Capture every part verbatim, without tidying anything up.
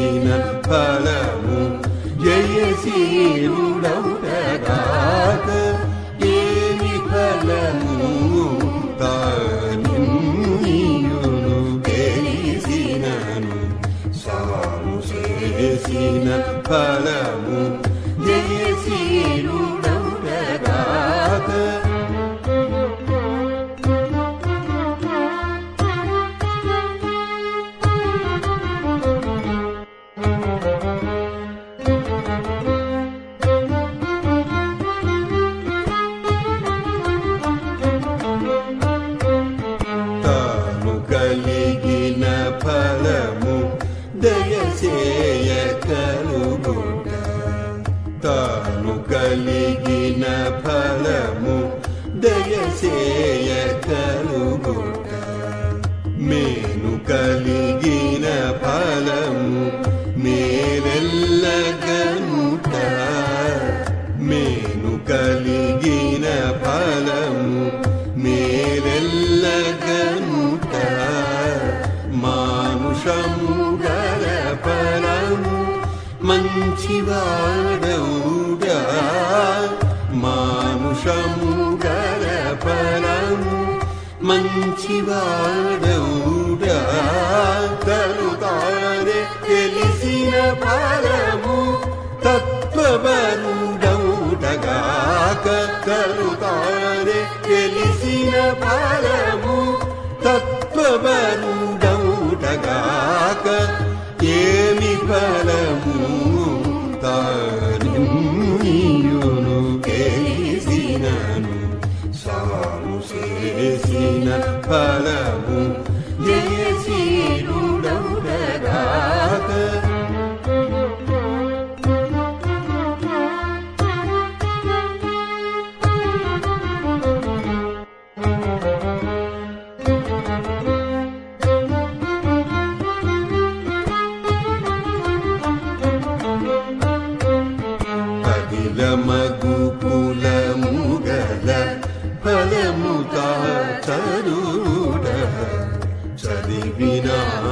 చేసిన ఫలము జయశీలుడౌటగాక ఏమి ఫలము తానియును తెలిసినను సాము చేసిన ఫలము జయశీలుడౌటగాక కలిగిన ఫలము దయచేయ కలుగుట తాను కలిగిన ఫలము దయచేయ కలుగుట మేను కలిగిన ఫలము మేరెల్లగనుట మేను కలిగిన ఫలము మేరెల్లగనుట మానుషము గల ఫలము మంచివాడౌడా మానుషము గల ఫలము మంచివాడౌడా తరుతారే తెలిసిన ఫలము తత్వబరుడౌడగాక తరుతారే తెలిసిన ఫలము తత్వబరుడౌడగాక ఏమి ఫలము తానియును తెలిసినను సాము చేసిన ఫలము జయశీలుడౌడగాక మగు కులము గల ఫలము తాచరుడ చదివిన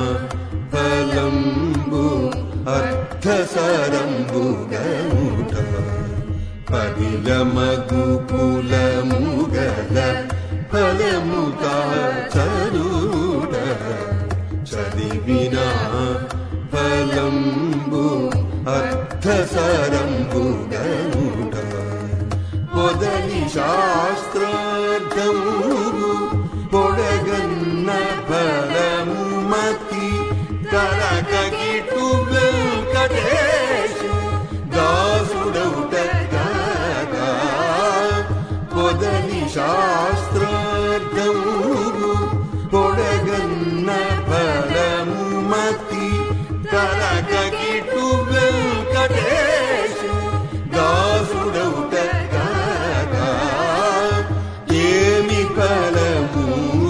ఫలంబు అర్థసరంబు గనుట పదిల మగు కులము గల ఫలము తాచరుడ చదివిన ఫలంబు అర్థసరంబు గనుట పొదని శాస్త్రార్థము పొడగన్న ఫలము మతి కరకగిటు వెంకటేశు దాసుడౌటగాక పొదని శాస్త్రార్థము పొడగన్న ఫలము మతి కరకగిటు వెంకటేశు దాసుడౌటగాక ఏమి ఫలము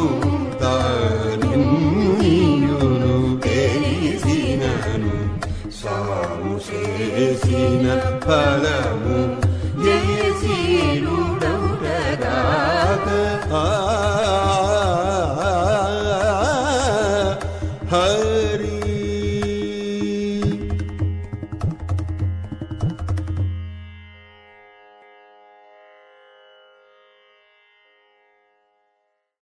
తానియును తెలిసినను సాము చేసిన ఫలము జయశీలుడౌడగాక ఆ